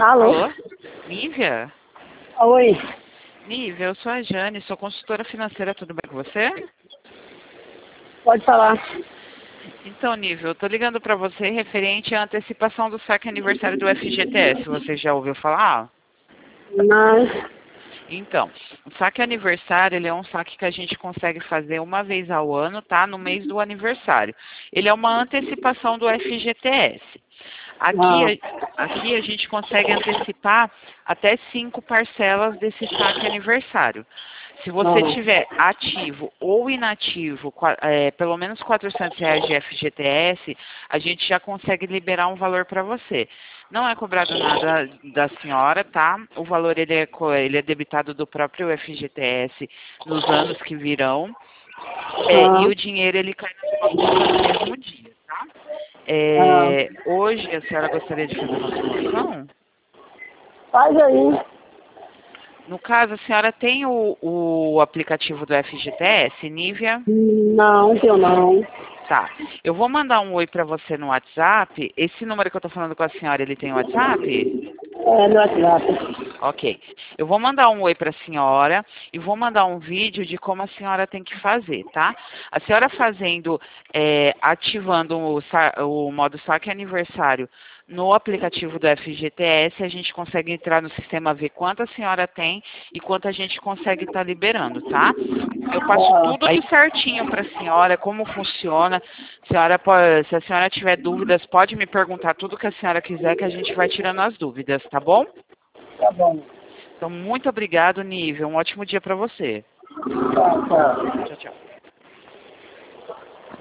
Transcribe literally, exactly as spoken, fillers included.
Alô? Alô? Nívia? Oi. Nívia, eu sou a Jane, sou consultora financeira, tudo bem com você? Pode falar. Então, Nívia, eu tô ligando para você referente à antecipação do saque aniversário do F G T S. Você já ouviu falar? Mas, Então, o saque aniversário, ele é um saque que a gente consegue fazer uma vez ao ano, tá? No mês do aniversário. Ele é uma antecipação do F G T S. Aqui, a- aqui a gente consegue antecipar até cinco parcelas desse saque aniversário. Se você não. tiver ativo ou inativo, qua- é, pelo menos quatrocentos reais de F G T S, a gente já consegue liberar um valor para você. Não é cobrado nada da senhora, tá? O valor ele é, co- ele é debitado do próprio F G T S nos anos que virão. É, e Ah, o dinheiro ele cai na sua conta no mesmo dia, tá? ah. É, hoje a senhora gostaria de fazer uma promoção? Faz aí. No caso, a senhora tem o, o aplicativo do F G T S, Nívia? Não, eu não. Tá. Eu vou mandar um oi para você no WhatsApp. Esse número que eu tô falando com a senhora, ele tem WhatsApp? É no WhatsApp. Ok. Eu vou mandar um oi para a senhora e vou mandar um vídeo de como a senhora tem que fazer, tá? A senhora fazendo, é, ativando o, sa- o modo saque aniversário no aplicativo do F G T S, a gente consegue entrar no sistema, ver quanto a senhora tem e quanto a gente consegue estar liberando, tá? Eu passo Ah, tudo aí certinho para a senhora, como funciona. A senhora pode- se a senhora tiver dúvidas, pode me perguntar tudo que a senhora quiser, que a gente vai tirando as dúvidas, tá bom? tá bom. Então, muito obrigado, Nívia. Um ótimo dia para você. Tá, tá. Tchau, tchau.